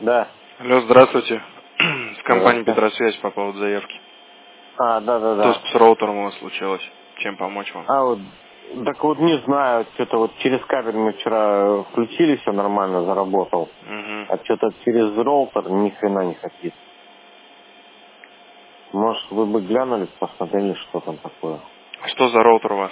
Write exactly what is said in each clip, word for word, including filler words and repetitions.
Да. Алло, здравствуйте. С компанией Петросвязь по поводу заявки. А, да, да, да. То есть с роутером у вас случилось? Чем помочь вам? А вот, так вот не знаю, что-то вот через кабель мы вчера включили, все нормально, заработал. Угу. А что-то через роутер ни хрена не хотит. Может, вы бы глянули, посмотрели, что там такое. Что за роутер у вас?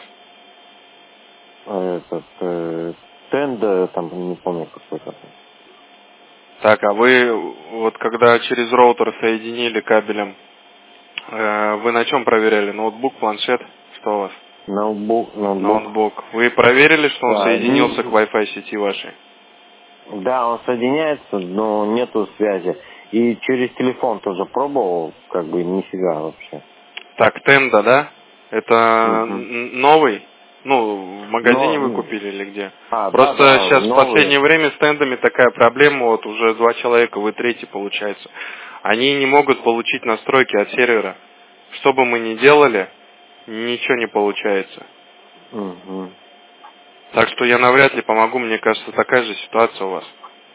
Этот, э, Тенда, там, не помню, какой-то. Так, а вы вот когда через роутер соединили кабелем, э, вы на чем проверяли? Ноутбук, планшет? Что у вас? Ноутбук, ноутбук. Ноутбук. Вы проверили, что он Да, соединился не- к Wi-Fi сети вашей? да, он соединяется, но нету связи. И через телефон тоже пробовал, как бы нифига вообще. Так, Тенда, да? Это Угу. н- новый? Ну, в магазине вы Но, купили или где? а, да, Просто да, сейчас в новые. последнее время с тендами такая проблема, вот уже два человека, вы третий получается. Они не могут получить настройки от сервера. Что бы мы ни делали, ничего не получается. Угу. Так что я навряд ли помогу, мне кажется, такая же ситуация у вас.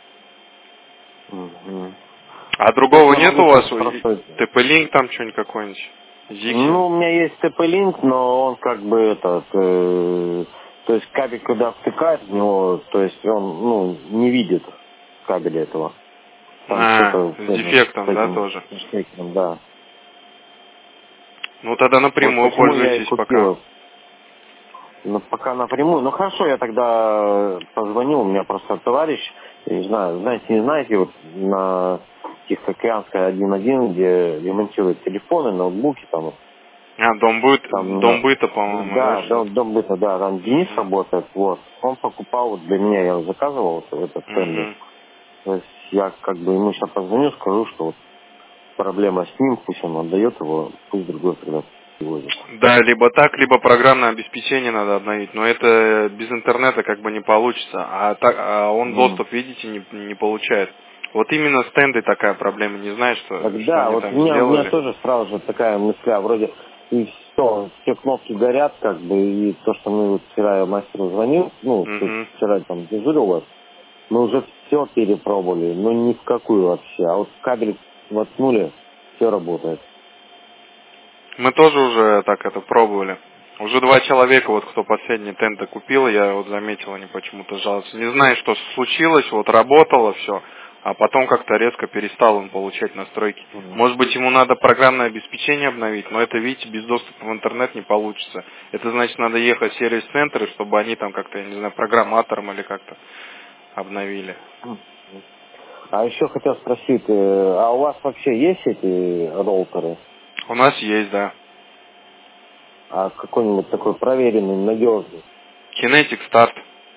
Угу. А Так другого я нет могу у вас? сейчас просто... тэ пэ-линк там что-нибудь какой-нибудь? Zixi? Ну, у меня есть тэ пэ-линк, но он как бы этот... э, то есть кабель, когда втыкает в него, то есть он, ну, не видит кабеля этого. Там А, что-то с с этим, с дефектом, да, этим тоже? штекером, да. Ну тогда Вот напрямую почему я и пользуйтесь пока. купил. Ну, пока напрямую. Ну, хорошо, я тогда позвоню. У меня просто товарищ, не знаю, знаете, не знаете, вот на Тихоокеанской один один, где ремонтируют телефоны, ноутбуки, там, А, дом будет, там, дом на- быта, по-моему, да, да, что-то? дом, дом быта, да, там Денис Угу. работает, вот. Он покупал вот для меня, я заказывал вот этот тендер. Угу. То есть я как бы ему сейчас позвоню, скажу, что вот проблема с ним, пусть он отдает его, пусть другой тогда привозит. Да, либо так, либо программное обеспечение надо обновить, но это без интернета как бы не получится, а, так, а он Мгм. доступ, видите, не, не получает. Вот именно с тендой такая проблема, не знаю, что, что Тогда они вот у там меня, у меня сделали. тоже сразу же такая мысль, а вроде и все, все кнопки горят, как бы, и то, что мы вот вчера я мастеру звонил, ну, то есть Угу. вчера там дежурил вас, мы уже все перепробовали, но ни в какую вообще. А вот кабель воткнули, все работает. Мы тоже уже так это пробовали. Уже два человека, вот кто последний тенты купил, я вот заметил, они почему-то жалуются. Не знаю, что случилось, вот работало все, а потом как-то резко перестал он получать настройки. Мгм. Может быть, ему надо программное обеспечение обновить, но это, видите, без доступа в интернет не получится. Это значит, надо ехать в сервис-центры, чтобы они там как-то, я не знаю, программатором или как-то обновили. А еще хотел спросить, э, а у вас вообще есть эти роутеры? У нас есть, да. А какой-нибудь такой проверенный, надежный? Kinetic Start.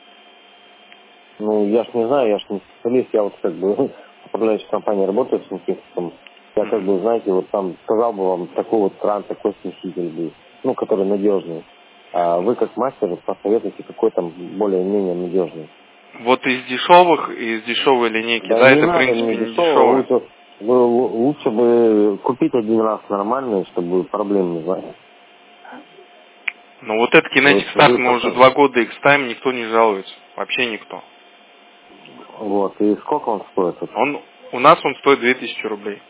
Ну, я ж не знаю, я ж не специалист, я вот как бы в управляющей компании работаю с сантехником. Я как Мгм. бы, знаете, вот там сказал бы вам такой вот кран, такой смеситель был, ну, который надежный. А вы как мастер посоветуете, какой там более-менее надежный. Вот из дешевых, из дешевой линейки, Да да, не это в надо мне принципе не дешевого, дешевое. лучше, вы лу- лучше бы купить один раз нормальный, чтобы проблем не знать. Но вот этот Вот Kinetic Start вы мы уже просто, два года X-Time, никто не жалуется. Вообще никто. вот, и сколько он стоит? Вот? Он, у нас он стоит две тысячи рублей.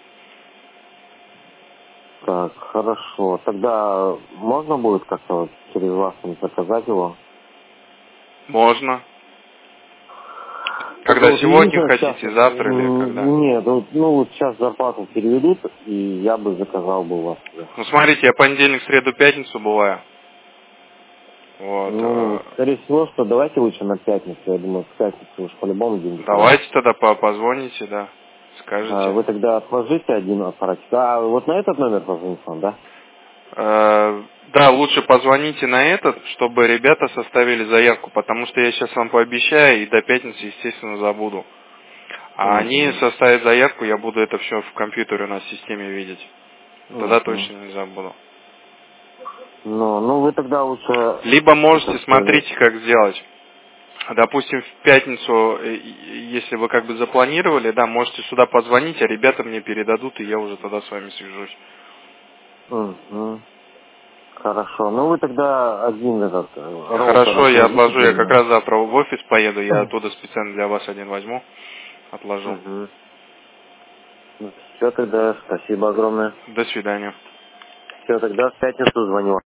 Так, хорошо. Тогда можно будет как-то вот через вас там заказать его? Можно. Только Когда вот сегодня единственное, сейчас, хотите, завтра или когда? м, нет, вот, ну вот сейчас зарплату переведут, и я бы заказал бы у вас уже. Ну смотрите, я понедельник, среду, пятницу бываю. Вот. Ну, э, скорее всего, что давайте лучше на пятницу, я думаю, в пятницу уж по-любому день звонить. Давайте тогда по- позвоните, да. А Скажете. вы тогда отложите один аппаратик. А вот на этот номер позвоните вам, да? Э, Да, лучше позвоните на этот, чтобы ребята составили заявку, потому что я сейчас вам пообещаю и до пятницы, естественно, забуду. А они Угу. составят заявку, я буду это все в компьютере у нас в системе видеть. Тогда Угу. точно не забуду. Ну, ну вы тогда лучше Либо можете, этот, э, смотрите, как сделать. Допустим, в пятницу, э, если вы как бы запланировали, да, можете сюда позвонить, а ребята мне передадут, и я уже тогда с вами свяжусь. угу. Хорошо. Ну вы тогда один этот э, роутер Хорошо, я отложите отложу, для я как меня. раз завтра в офис поеду, я оттуда специально для вас один возьму, отложу. Угу. Все, тогда спасибо огромное. До свидания. Все, тогда в пятницу звоню.